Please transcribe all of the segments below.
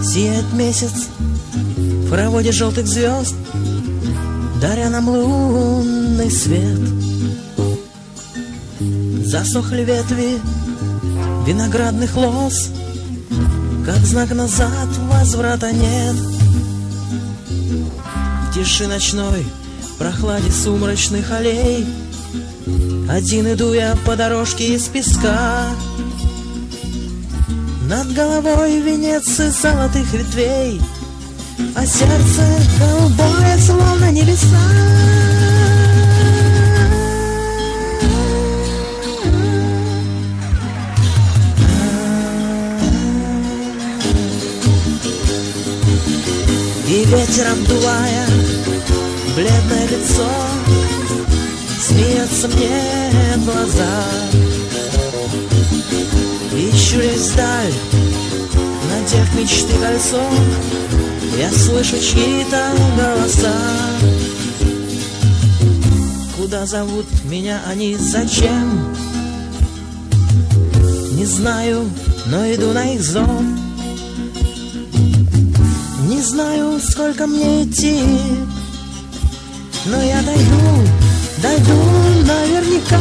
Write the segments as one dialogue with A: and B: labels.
A: Сияет месяц в проводе желтых звезд, даря нам лунный свет. Засохли ветви виноградных лоз, как знак назад возврата нет. В тиши ночной, в прохладе сумрачных аллей, один иду я по дорожке из песка. Над головой венец из золотых ветвей, а сердце голубое, словно небеса. И ветер, обдувая бледное лицо, смеется мне в глаза. И щурясь вдаль, надев мечты кольцо, я слышу чьи-то голоса. Куда зовут меня они, зачем? Не знаю, но иду на их зов. Не знаю, сколько мне идти, но я дойду наверняка.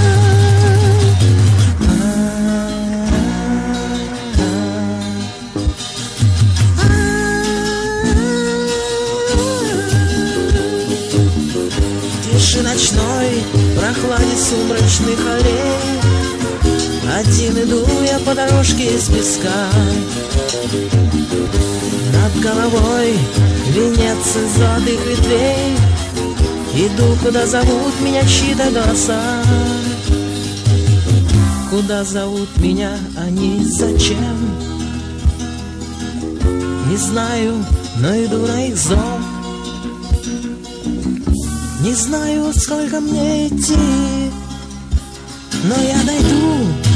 A: Тиши ночной, прохладе сумрачных аллей, один иду я по дорожке из песка. Над головой венец из золотых ветвей, иду, куда зовут меня чьи-то голоса. Куда зовут меня они, зачем? Не знаю, но иду на их зов. Не знаю, сколько мне идти, но я дойду